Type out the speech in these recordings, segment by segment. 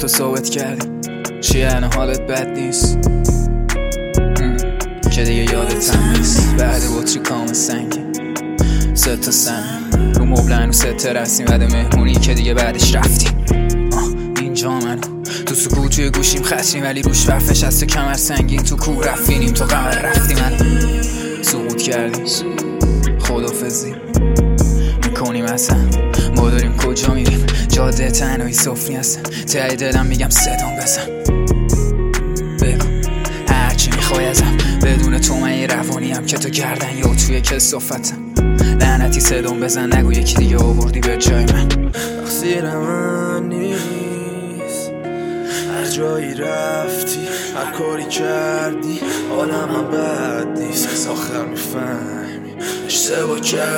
تو ثابت کردی چیه الان حالت بد نیست که دیگه یادت هم نیست. بعد بطری کام سنگی 3 تا سن رو مبلن و 3 ترسیم بعد مهمونی که دیگه بعدش رفتیم. اینجا منو تو سکوت توی گوشیم خشیم ولی روش وفش از تو کمر سنگین تو کوه رفتیم تو قمر رفتیم منو سقوط کردیم خدافزی میکنیم اصلا ما داریم کجا میریم جاده تنهایی صفری هستن ته دلم میگم صدام بزن بگو هرچی میخوای ازم بدون تو من یه روانیم که تو گردن یا توی کسافتم لعنتی صدام بزن نگو یکی دیگه آوردی به جای من. تقصیر من نیست هر جایی رفتی هر کاری کردی حالم هم بد نیست آخر میفهمی اشتباه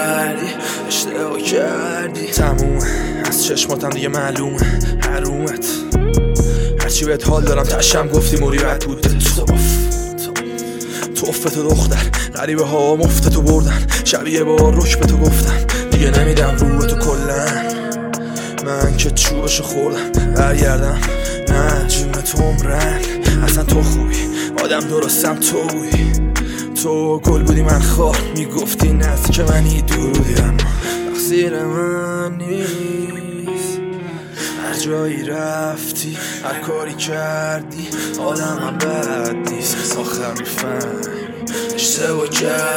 کردی تمومه از چشماتم دیگه معلومه حرومت هرچی بهت حال دارم تشم گفتی موری رد بود توفت دختر غریبه ها مفت تو بردن شبیه با رک به تو گفتم دیگه نمیدم رو به تو کلن من که چوبشو خوردم برگردم نه جون تو عمرن اصلا تو خوبی آدم درستم تو بودی تو گل بودی من خار میگفتی نزدیک منی دور بودی اما تقصیر من نیست هر جایی رفتی هر کاری کردی حالم هم بد نیست آخر میفهمی اشتباه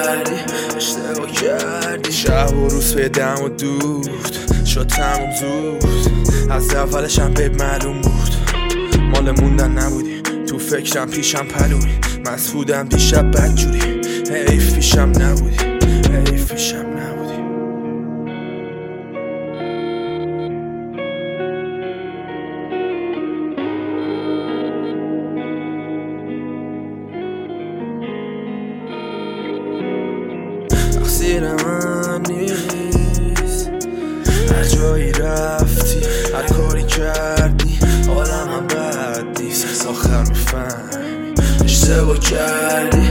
کردی شب و روز پیدم و دود شد تموم زود از اولش هم بب معلوم بود مال موندن نبودی تو فکرم پیشم پلوی مسعودم دیشب بدجوری حیف پیشم نبودی تقصیر من نیست هر جایی رفتی هر کاری کردی حالم هم بد نیست آخر میفهمی اشتباه کردی